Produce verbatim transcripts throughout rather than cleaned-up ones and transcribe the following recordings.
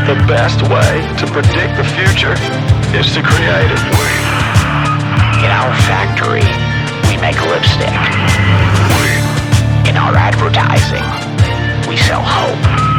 The best way to predict the future is to create it. In our factory, we make lipstick. In our advertising, we sell hope.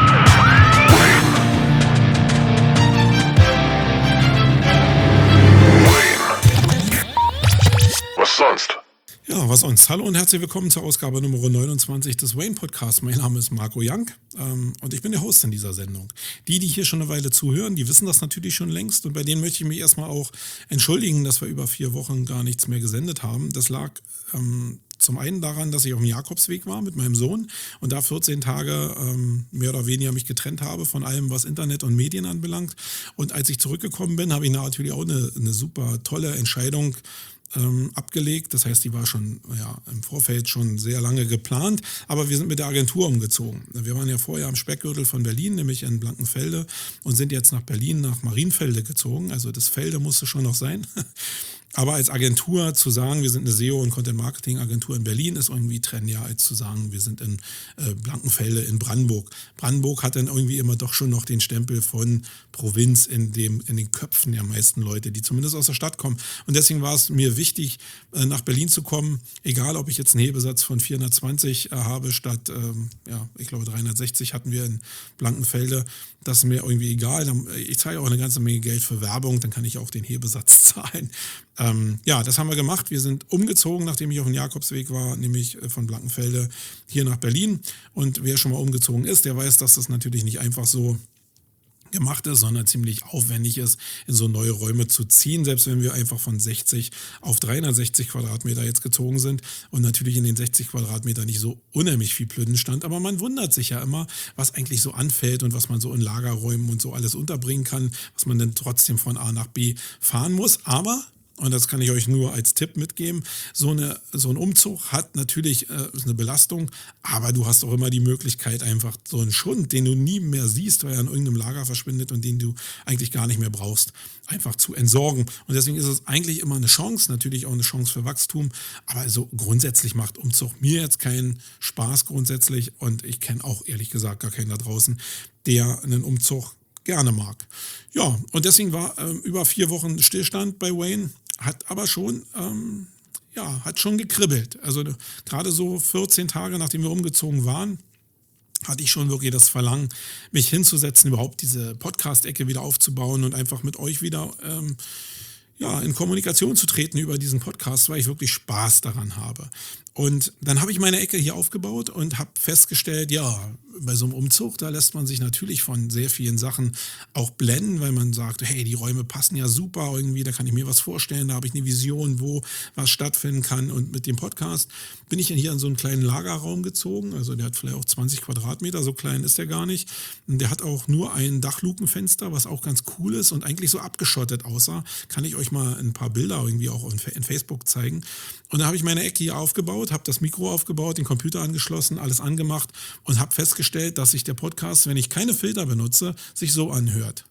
Was sonst? Ja, was sonst? Hallo und herzlich willkommen zur Ausgabe Nummer neunundzwanzig des Wayne Podcasts. Mein Name ist Marco Young ähm, und ich bin der Host in dieser Sendung. Die, die hier schon eine Weile zuhören, die wissen das natürlich schon längst und bei denen möchte ich mich erstmal auch entschuldigen, dass wir über vier Wochen gar nichts mehr gesendet haben. Das lag ähm, zum einen daran, dass ich auf dem Jakobsweg war mit meinem Sohn und da vierzehn Tage ähm, mehr oder weniger mich getrennt habe von allem, was Internet und Medien anbelangt. Und als ich zurückgekommen bin, habe ich natürlich auch eine, eine super tolle Entscheidung Ähm, abgelegt. Das heißt, die war schon ja, im Vorfeld schon sehr lange geplant, aber wir sind mit der Agentur umgezogen. Wir waren ja vorher am Speckgürtel von Berlin, nämlich in Blankenfelde und sind jetzt nach Berlin, nach Marienfelde gezogen. Also das Felde musste schon noch sein. Aber als Agentur zu sagen, wir sind eine S E O- und Content-Marketing-Agentur in Berlin, ist irgendwie trendiger, als zu sagen, wir sind in äh, Blankenfelde in Brandenburg. Brandenburg hat dann irgendwie immer doch schon noch den Stempel von Provinz in, dem, in den Köpfen der meisten Leute, die zumindest aus der Stadt kommen. Und deswegen war es mir wichtig, äh, nach Berlin zu kommen, egal ob ich jetzt einen Hebesatz von vierhundertzwanzig äh, habe, statt, ähm, ja, ich glaube dreihundertsechzig hatten wir in Blankenfelde. Das ist mir irgendwie egal. Ich zahle auch eine ganze Menge Geld für Werbung, dann kann ich auch den Hebesatz zahlen. Ähm, ja, das haben wir gemacht. Wir sind umgezogen, nachdem ich auf dem Jakobsweg war, nämlich von Blankenfelde hier nach Berlin. Und wer schon mal umgezogen ist, der weiß, dass das natürlich nicht einfach so gemacht ist, sondern ziemlich aufwendig ist, in so neue Räume zu ziehen, selbst wenn wir einfach von sechzig auf dreihundertsechzig Quadratmeter jetzt gezogen sind und natürlich in den sechzig Quadratmeter nicht so unheimlich viel Plünnen stand, aber man wundert sich ja immer, was eigentlich so anfällt und was man so in Lagerräumen und so alles unterbringen kann, was man dann trotzdem von A nach B fahren muss, aber und das kann ich euch nur als Tipp mitgeben, so, eine, so ein Umzug hat natürlich äh, ist eine Belastung, aber du hast auch immer die Möglichkeit, einfach so einen Schund, den du nie mehr siehst, weil er in irgendeinem Lager verschwindet und den du eigentlich gar nicht mehr brauchst, einfach zu entsorgen. Und deswegen ist es eigentlich immer eine Chance, natürlich auch eine Chance für Wachstum, aber also grundsätzlich macht Umzug mir jetzt keinen Spaß grundsätzlich und ich kenne auch ehrlich gesagt gar keinen da draußen, der einen Umzug gerne mag. Ja, und deswegen war ähm, über vier Wochen Stillstand bei Wayne, hat aber schon, ähm, ja, hat schon gekribbelt. Also gerade so vierzehn Tage, nachdem wir umgezogen waren, hatte ich schon wirklich das Verlangen, mich hinzusetzen, überhaupt diese Podcast-Ecke wieder aufzubauen und einfach mit euch wieder ähm, ja, in Kommunikation zu treten über diesen Podcast, weil ich wirklich Spaß daran habe. Und dann habe ich meine Ecke hier aufgebaut und habe festgestellt, ja, bei so einem Umzug, da lässt man sich natürlich von sehr vielen Sachen auch blenden, weil man sagt, hey, die Räume passen ja super irgendwie, da kann ich mir was vorstellen, da habe ich eine Vision, wo was stattfinden kann. Und mit dem Podcast bin ich hier in so einen kleinen Lagerraum gezogen, also der hat vielleicht auch zwanzig Quadratmeter, so klein ist der gar nicht. Und der hat auch nur ein Dachlukenfenster, was auch ganz cool ist und eigentlich so abgeschottet aussah. Kann ich euch mal ein paar Bilder irgendwie auch in Facebook zeigen. Und da habe ich meine Ecke hier aufgebaut, habe das Mikro aufgebaut, den Computer angeschlossen, alles angemacht und habe festgestellt, dass sich der Podcast, wenn ich keine Filter benutze, sich so anhört.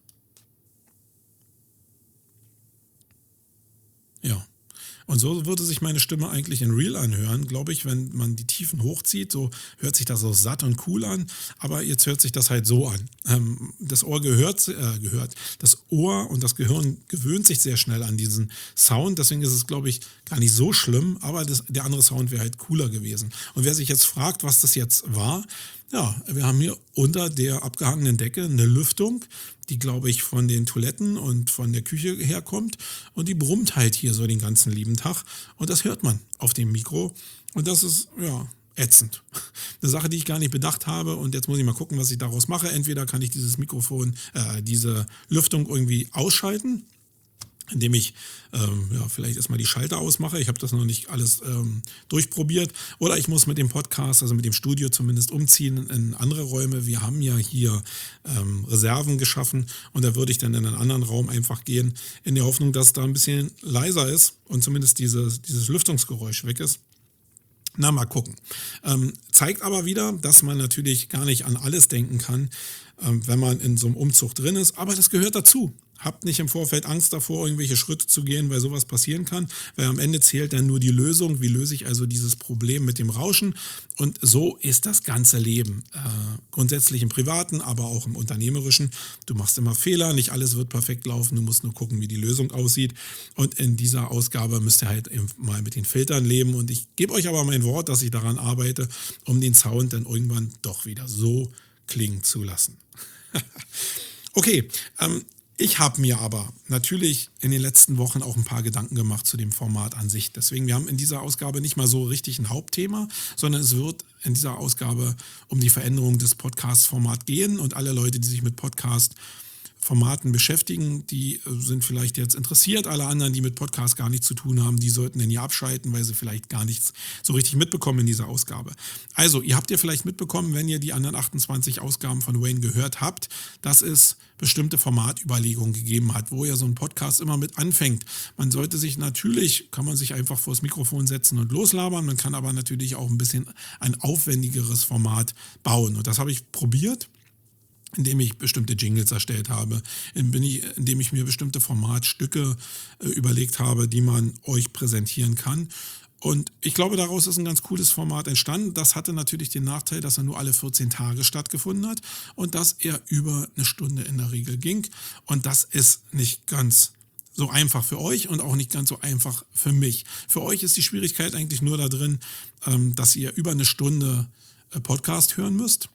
Ja. Und so würde sich meine Stimme eigentlich in Real anhören, glaube ich, wenn man die Tiefen hochzieht, so hört sich das so satt und cool an, aber jetzt hört sich das halt so an. Ähm, das Ohr gehört, äh, gehört, das Ohr und das Gehirn gewöhnt sich sehr schnell an diesen Sound, deswegen ist es, glaube ich, gar nicht so schlimm, aber das, der andere Sound wäre halt cooler gewesen. Und wer sich jetzt fragt, was das jetzt war, ja, wir haben hier unter der abgehangenen Decke eine Lüftung, die, glaube ich, von den Toiletten und von der Küche herkommt und die brummt halt hier so den ganzen lieben Tag und das hört man auf dem Mikro und das ist, ja, ätzend. Eine Sache, die ich gar nicht bedacht habe und jetzt muss ich mal gucken, was ich daraus mache. Entweder kann ich dieses Mikrofon, äh, diese Lüftung irgendwie ausschalten, indem ich ähm, ja, vielleicht erstmal die Schalter ausmache. Ich habe das noch nicht alles ähm, durchprobiert. Oder ich muss mit dem Podcast, also mit dem Studio zumindest umziehen in andere Räume. Wir haben ja hier ähm, Reserven geschaffen und da würde ich dann in einen anderen Raum einfach gehen, in der Hoffnung, dass es da ein bisschen leiser ist und zumindest dieses, dieses Lüftungsgeräusch weg ist. Na, mal gucken. Ähm, zeigt aber wieder, dass man natürlich gar nicht an alles denken kann, ähm, wenn man in so einem Umzug drin ist. Aber das gehört dazu. Habt nicht im Vorfeld Angst davor, irgendwelche Schritte zu gehen, weil sowas passieren kann, weil am Ende zählt dann nur die Lösung. Wie löse ich also dieses Problem mit dem Rauschen? Und so ist das ganze Leben. Äh, grundsätzlich im Privaten, aber auch im Unternehmerischen. Du machst immer Fehler, nicht alles wird perfekt laufen, du musst nur gucken, wie die Lösung aussieht. Und in dieser Ausgabe müsst ihr halt eben mal mit den Filtern leben. Und ich gebe euch aber mein Wort, dass ich daran arbeite, um den Sound dann irgendwann doch wieder so klingen zu lassen. Okay, ähm, ich habe mir aber natürlich in den letzten Wochen auch ein paar Gedanken gemacht zu dem Format an sich. Deswegen, wir haben in dieser Ausgabe nicht mal so richtig ein Hauptthema, sondern es wird in dieser Ausgabe um die Veränderung des Podcast-Formats gehen. Und alle Leute, die sich mit Podcast Formaten beschäftigen, die sind vielleicht jetzt interessiert. Alle anderen, die mit Podcast gar nichts zu tun haben, die sollten denn hier abschalten, weil sie vielleicht gar nichts so richtig mitbekommen in dieser Ausgabe. Also, ihr habt ja vielleicht mitbekommen, wenn ihr die anderen achtundzwanzig Ausgaben von Wayne gehört habt, dass es bestimmte Formatüberlegungen gegeben hat, wo ja so ein Podcast immer mit anfängt. Man sollte sich natürlich, kann man sich einfach vors Mikrofon setzen und loslabern, man kann aber natürlich auch ein bisschen ein aufwendigeres Format bauen. Und das habe ich probiert, indem ich bestimmte Jingles erstellt habe, indem ich mir bestimmte Formatstücke äh, überlegt habe, die man euch präsentieren kann. Und ich glaube, daraus ist ein ganz cooles Format entstanden. Das hatte natürlich den Nachteil, dass er nur alle vierzehn Tage stattgefunden hat und dass er über eine Stunde in der Regel ging. Und das ist nicht ganz so einfach für euch und auch nicht ganz so einfach für mich. Für euch ist die Schwierigkeit eigentlich nur da drin, ähm, dass ihr über eine Stunde äh, Podcast hören müsst.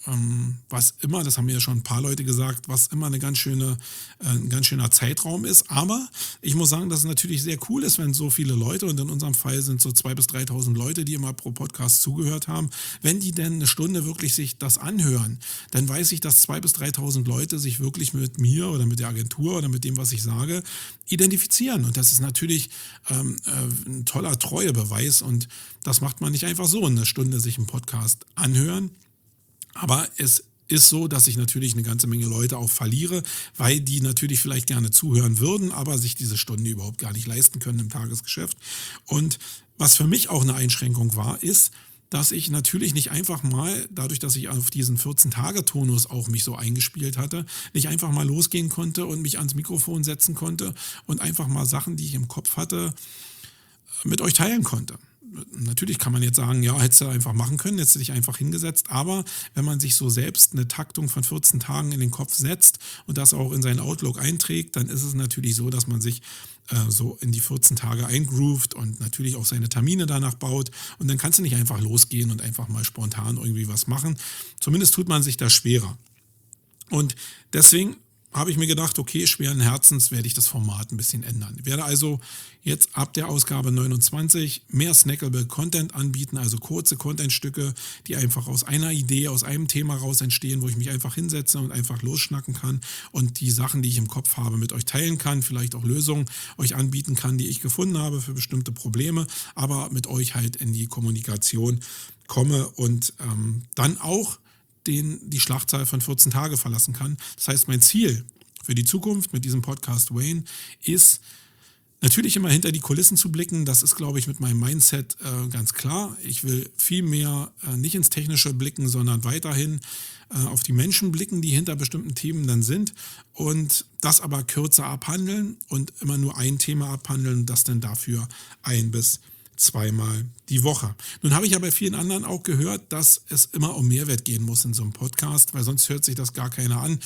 Was immer, das haben mir ja schon ein paar Leute gesagt, was immer eine ganz schöne, äh, ein ganz schöner Zeitraum ist. Aber ich muss sagen, dass es natürlich sehr cool ist, wenn so viele Leute, und in unserem Fall sind so zweitausend bis dreitausend Leute, die immer pro Podcast zugehört haben, wenn die denn eine Stunde wirklich sich das anhören, dann weiß ich, dass zweitausend bis dreitausend Leute sich wirklich mit mir oder mit der Agentur oder mit dem, was ich sage, identifizieren. Und das ist natürlich ähm, äh, ein toller Treuebeweis. Und das macht man nicht einfach so, eine Stunde sich einen Podcast anhören. Aber es ist so, dass ich natürlich eine ganze Menge Leute auch verliere, weil die natürlich vielleicht gerne zuhören würden, aber sich diese Stunde überhaupt gar nicht leisten können im Tagesgeschäft. Und was für mich auch eine Einschränkung war, ist, dass ich natürlich nicht einfach mal, dadurch, dass ich auf diesen vierzehn-Tage-Tonus auch mich so eingespielt hatte, nicht einfach mal losgehen konnte und mich ans Mikrofon setzen konnte und einfach mal Sachen, die ich im Kopf hatte, mit euch teilen konnte. Natürlich kann man jetzt sagen, ja, hättest du einfach machen können, hättest du dich einfach hingesetzt, aber wenn man sich so selbst eine Taktung von vierzehn Tagen in den Kopf setzt und das auch in seinen Outlook einträgt, dann ist es natürlich so, dass man sich äh, so in die vierzehn Tage eingroovt und natürlich auch seine Termine danach baut und dann kannst du nicht einfach losgehen und einfach mal spontan irgendwie was machen. Zumindest tut man sich das schwerer. Und deswegen habe ich mir gedacht, okay, schweren Herzens werde ich das Format ein bisschen ändern. Ich werde also jetzt ab der Ausgabe neunundzwanzig mehr snackable Content anbieten, also kurze Contentstücke, die einfach aus einer Idee, aus einem Thema raus entstehen, wo ich mich einfach hinsetze und einfach losschnacken kann und die Sachen, die ich im Kopf habe, mit euch teilen kann, vielleicht auch Lösungen euch anbieten kann, die ich gefunden habe für bestimmte Probleme, aber mit euch halt in die Kommunikation komme und ähm, dann auch den die Schlachtzahl von vierzehn Tage verlassen kann. Das heißt, mein Ziel für die Zukunft mit diesem Podcast Wayne ist natürlich immer hinter die Kulissen zu blicken. Das ist, glaube ich, mit meinem Mindset äh, ganz klar. Ich will viel mehr äh, nicht ins Technische blicken, sondern weiterhin äh, auf die Menschen blicken, die hinter bestimmten Themen dann sind und das aber kürzer abhandeln und immer nur ein Thema abhandeln und das dann dafür ein bis zweimal die Woche. Nun habe ich ja bei vielen anderen auch gehört, dass es immer um Mehrwert gehen muss in so einem Podcast, weil sonst hört sich das gar keiner an.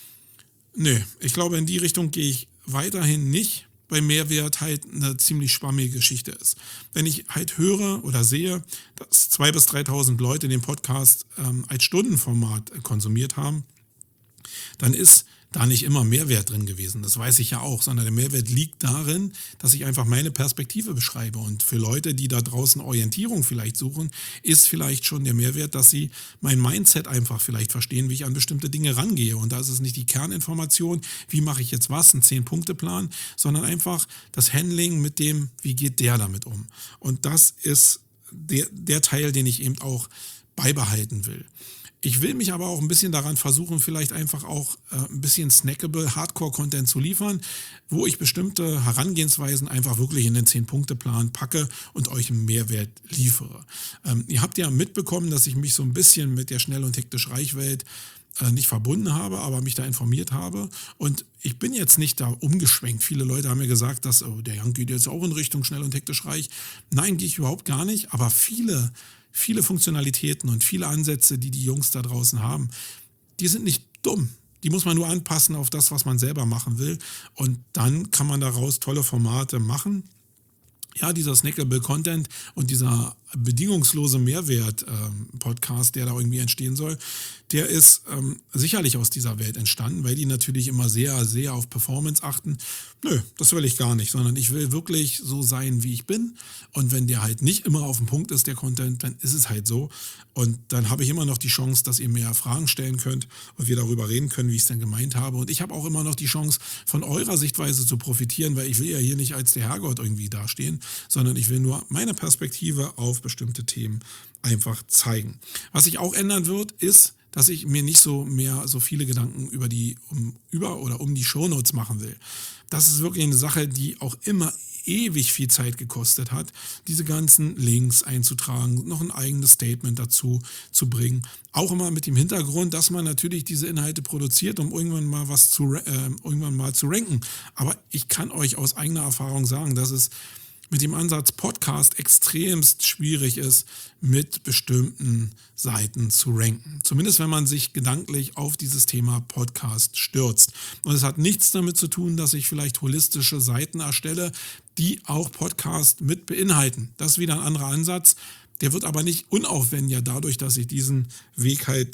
Nö, ich glaube, in die Richtung gehe ich weiterhin nicht, weil Mehrwert halt eine ziemlich schwammige Geschichte ist. Wenn ich halt höre oder sehe, dass zweitausend bis dreitausend Leute den Podcast ähm, als Stundenformat konsumiert haben, dann ist da nicht immer Mehrwert drin gewesen. Das weiß ich ja auch, sondern der Mehrwert liegt darin, dass ich einfach meine Perspektive beschreibe. Und für Leute, die da draußen Orientierung vielleicht suchen, ist vielleicht schon der Mehrwert, dass sie mein Mindset einfach vielleicht verstehen, wie ich an bestimmte Dinge rangehe. Und da ist es nicht die Kerninformation, wie mache ich jetzt was, ein zehn-Punkte-Plan, sondern einfach das Handling mit dem, wie geht der damit um. Und das ist der, der Teil, den ich eben auch beibehalten will. Ich will mich aber auch ein bisschen daran versuchen, vielleicht einfach auch äh, ein bisschen snackable Hardcore-Content zu liefern, wo ich bestimmte Herangehensweisen einfach wirklich in den zehn-Punkte-Plan packe und euch einen Mehrwert liefere. Ähm, ihr habt ja mitbekommen, dass ich mich so ein bisschen mit der schnell und hektisch Reichwelt äh, nicht verbunden habe, aber mich da informiert habe. Und ich bin jetzt nicht da umgeschwenkt. Viele Leute haben mir gesagt, dass oh, der Jan geht jetzt auch in Richtung schnell und hektisch reich. Nein, gehe ich überhaupt gar nicht. Aber viele viele Funktionalitäten und viele Ansätze, die die Jungs da draußen haben, die sind nicht dumm. Die muss man nur anpassen auf das, was man selber machen will. Und dann kann man daraus tolle Formate machen. Ja, dieser Snackable Content und dieser bedingungslose Mehrwert-Podcast, ähm, der da irgendwie entstehen soll, der ist ähm, sicherlich aus dieser Welt entstanden, weil die natürlich immer sehr, sehr auf Performance achten. Nö, das will ich gar nicht, sondern ich will wirklich so sein, wie ich bin. Und wenn der halt nicht immer auf dem Punkt ist, der Content, dann ist es halt so. Und dann habe ich immer noch die Chance, dass ihr mir Fragen stellen könnt und wir darüber reden können, wie ich es denn gemeint habe. Und ich habe auch immer noch die Chance, von eurer Sichtweise zu profitieren, weil ich will ja hier nicht als der Herrgott irgendwie dastehen, sondern ich will nur meine Perspektive auf bestimmte Themen einfach zeigen. Was sich auch ändern wird, ist, dass ich mir nicht so mehr so viele Gedanken über die um, über oder um die Shownotes machen will. Das ist wirklich eine Sache, die auch immer ewig viel Zeit gekostet hat, diese ganzen Links einzutragen, noch ein eigenes Statement dazu zu bringen. Auch immer mit dem Hintergrund, dass man natürlich diese Inhalte produziert, um irgendwann mal was zu äh, irgendwann mal zu ranken. Aber ich kann euch aus eigener Erfahrung sagen, dass es mit dem Ansatz Podcast extremst schwierig ist, mit bestimmten Seiten zu ranken. Zumindest wenn man sich gedanklich auf dieses Thema Podcast stürzt. Und es hat nichts damit zu tun, dass ich vielleicht holistische Seiten erstelle, die auch Podcast mit beinhalten. Das ist wieder ein anderer Ansatz. Der wird aber nicht unaufwendiger dadurch, dass ich diesen Weg halt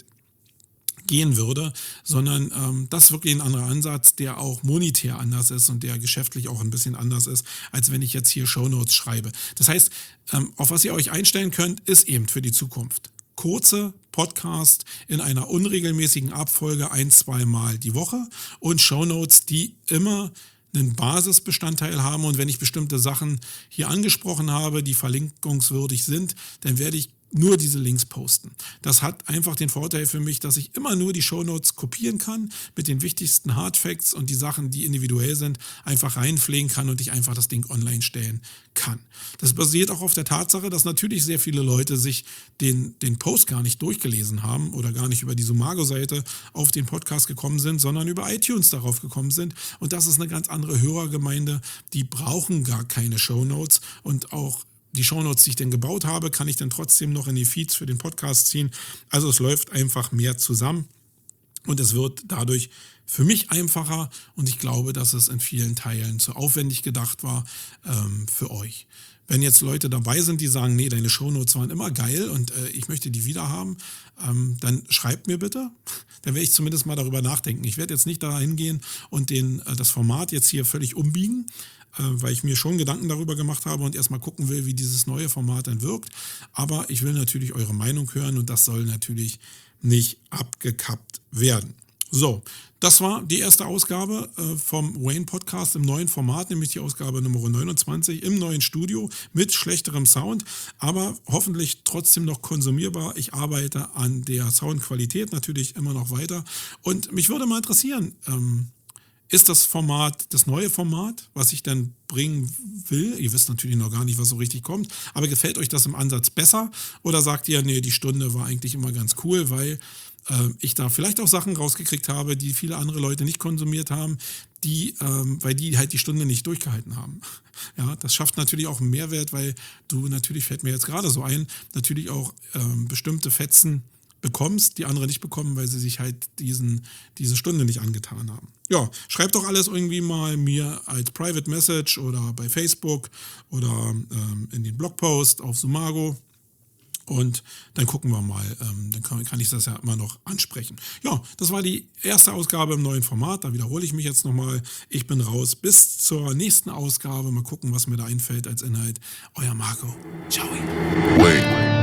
gehen würde, sondern ähm, das ist wirklich ein anderer Ansatz, der auch monetär anders ist und der geschäftlich auch ein bisschen anders ist, als wenn ich jetzt hier Shownotes schreibe. Das heißt, ähm, auf was ihr euch einstellen könnt, ist eben für die Zukunft kurze Podcast in einer unregelmäßigen Abfolge ein-, zweimal die Woche und Shownotes, die immer einen Basisbestandteil haben, und wenn ich bestimmte Sachen hier angesprochen habe, die verlinkungswürdig sind, dann werde ich nur diese Links posten. Das hat einfach den Vorteil für mich, dass ich immer nur die Shownotes kopieren kann, mit den wichtigsten Hardfacts und die Sachen, die individuell sind, einfach reinpflegen kann und ich einfach das Ding online stellen kann. Das basiert auch auf der Tatsache, dass natürlich sehr viele Leute sich den, den Post gar nicht durchgelesen haben oder gar nicht über die Sumago-Seite auf den Podcast gekommen sind, sondern über iTunes darauf gekommen sind. Und das ist eine ganz andere Hörergemeinde, die brauchen gar keine Shownotes, und auch die Shownotes, die ich denn gebaut habe, kann ich dann trotzdem noch in die Feeds für den Podcast ziehen. Also es läuft einfach mehr zusammen und es wird dadurch für mich einfacher, und ich glaube, dass es in vielen Teilen zu aufwendig gedacht war ähm, für euch. Wenn jetzt Leute dabei sind, die sagen, nee, deine Shownotes waren immer geil und äh, ich möchte die wieder haben, ähm, dann schreibt mir bitte. Dann werde ich zumindest mal darüber nachdenken. Ich werde jetzt nicht da hingehen und den, äh, das Format jetzt hier völlig umbiegen, weil ich mir schon Gedanken darüber gemacht habe und erstmal gucken will, wie dieses neue Format dann wirkt. Aber ich will natürlich eure Meinung hören und das soll natürlich nicht abgekappt werden. So, das war die erste Ausgabe äh, vom Wayne Podcast im neuen Format, nämlich die Ausgabe Nummer neunundzwanzig im neuen Studio mit schlechterem Sound, aber hoffentlich trotzdem noch konsumierbar. Ich arbeite an der Soundqualität natürlich immer noch weiter und mich würde mal interessieren, ähm, ist das Format, das neue Format, was ich dann bringen will, ihr wisst natürlich noch gar nicht, was so richtig kommt, aber gefällt euch das im Ansatz besser, oder sagt ihr, nee, die Stunde war eigentlich immer ganz cool, weil äh, ich da vielleicht auch Sachen rausgekriegt habe, die viele andere Leute nicht konsumiert haben, die, ähm, weil die halt die Stunde nicht durchgehalten haben. Ja, das schafft natürlich auch einen Mehrwert, weil du natürlich, fällt mir jetzt gerade so ein, natürlich auch ähm, bestimmte Fetzen bekommst, die andere nicht bekommen, weil sie sich halt diesen, diese Stunde nicht angetan haben. Ja, schreibt doch alles irgendwie mal mir als Private Message oder bei Facebook oder ähm, in den Blogpost auf Sumago, und dann gucken wir mal, ähm, dann kann, kann ich das ja immer noch ansprechen. Ja, das war die erste Ausgabe im neuen Format, da wiederhole ich mich jetzt nochmal. Ich bin raus, bis zur nächsten Ausgabe, mal gucken, was mir da einfällt als Inhalt. Euer Marco. Ciao. Wait.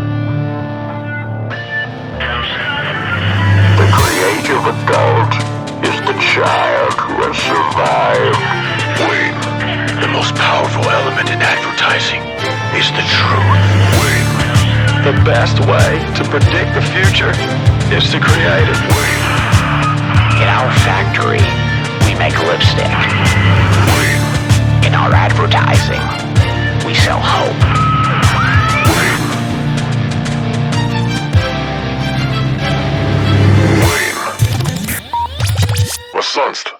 The creative adult is the child who has survived. Wait. The most powerful element in advertising is the truth. Wait. The best way to predict the future is to create it. Wait. In our factory, we make lipstick. Wait. In our advertising, we sell hope. Wait. Wait. Was sonst?